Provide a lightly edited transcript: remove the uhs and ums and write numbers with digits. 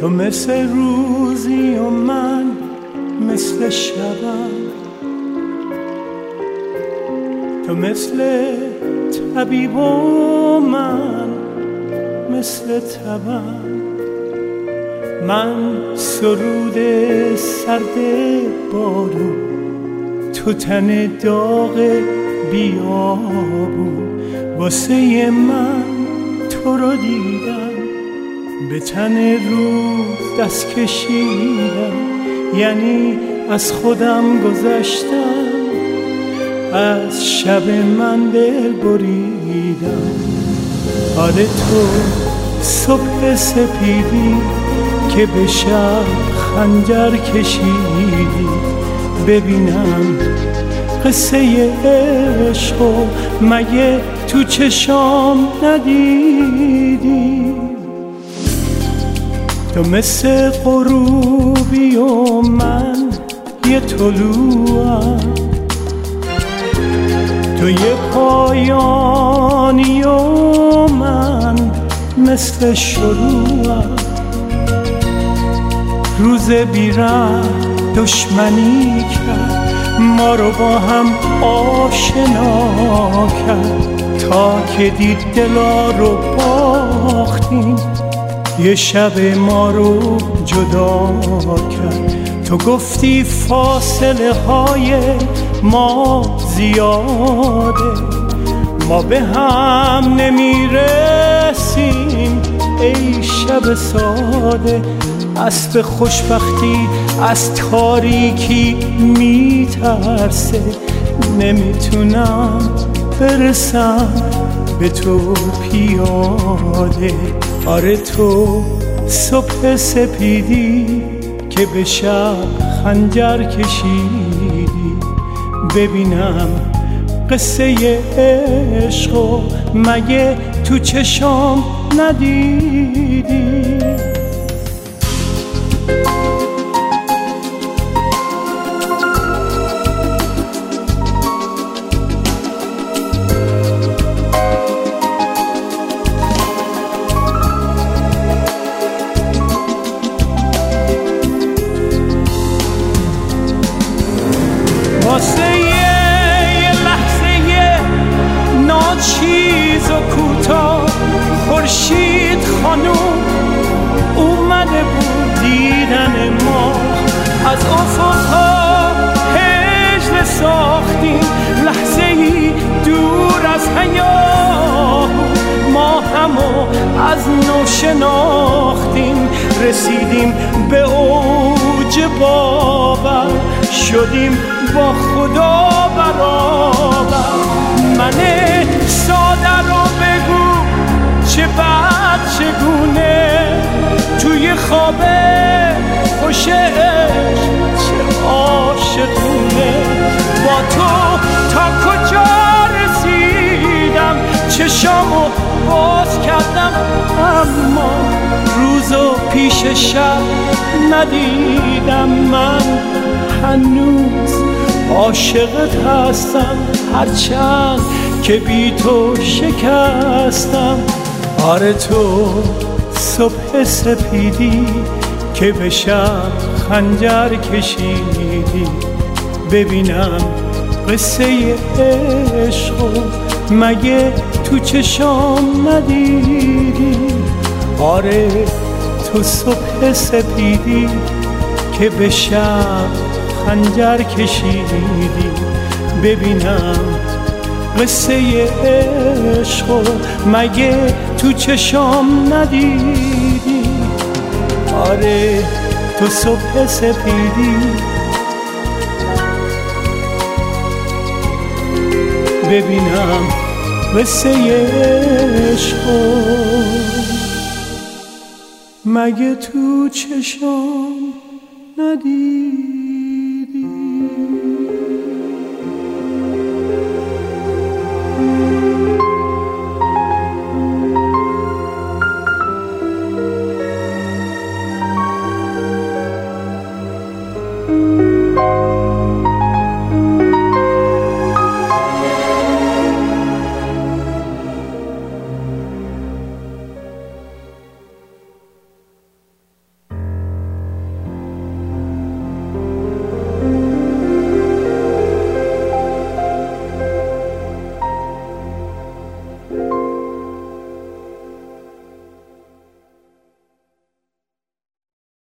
تو مثل روزی و من مثل شبم، تو مثل طبیب و من مثل تبم. من سرود سرد بارون، تو تن داغ بیابون. واسه من تو رو دیدم، به تن روز دست کشیدم، یعنی از خودم گذشتم، از شب من دل بریدم. آره تو صبح سپیدی که به شب خنجر کشیدی، ببینم قصه عشق و مگه تو چشام ندیدی؟ تو مثل غروبی و من یه طلوعم، تو یه پایانی و من مثل شروعم. روز بی‌رحم دشمنی کرد، ما رو با هم آشنا کرد، تا که دید دلا رو باختیم، یه شب ما رو جدا کرد. تو گفتی فاصله های ما زیاده، ما به هم نمیرسیم ای شب ساده. اسب خوشبختی از تاریکی میترسه، نمیتونم برسم به تو پیاده. آره تو صبح سپیدی که به شب خنجر کشیدی، ببینم قصه عشق و مگه تو چشام ندیدی؟ واسه یه لحظه ناچیز و کوتاه، خورشید خانوم اومده بود دیدن ما. از افقها هجله ساختیم، لحظه ای دور از حیاه، ما همو از نو شناختیم، رسیدیم به اوج باور، شدیم با خدا برابر. من ساده رو بگو چه بد چگونه، توی خواب خوش عشق چه عاشقونه. با تو تا کجا رسیدم، چشامو باز کردم اما روزو پیش شب ندیدم. من هنوز عاشقت هستم، هرچند که بی تو شکستم. آره تو صبح سپیدی که به شب خنجر کشیدی، ببینم قصه عشق و مگه تو چشام ندیدی؟ آره تو صبح سپیدی که به شب خنجر کشیدی، ببینم قصه عشق و مگه تو چشام ندیدی؟ آره تو صبح سپیدی ببینم قصه عشق و مگه تو چشام ندیدی؟